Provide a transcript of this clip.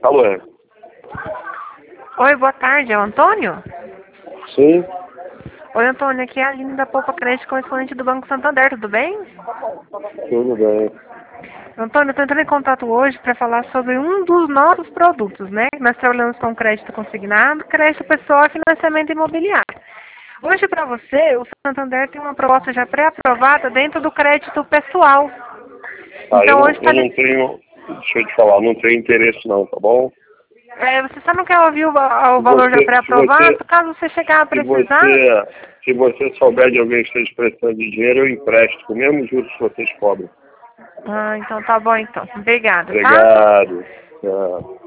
Alô? Oi, boa tarde, é o Antônio? Sim? Oi, Antônio, aqui é a Aline da Poupa Crédito, correspondente do Banco Santander, tudo bem? Tudo bem. Antônio, eu estou entrando em contato hoje para falar sobre um dos nossos produtos, né? Nós trabalhamos com crédito consignado, crédito pessoal e financiamento imobiliário. Hoje, para você, o Santander tem uma proposta já pré-aprovada dentro do crédito pessoal. Então, hoje Eu não tenho, deixa eu te falar, não tenho interesse não, tá bom? você só não quer ouvir o valor já pré-aprovado? Caso você chegar a precisar... Se você souber de alguém que esteja prestando de dinheiro, eu empresto, com o mesmo juros que vocês cobram. então tá bom então. Obrigada, tá? Obrigado. Tchau.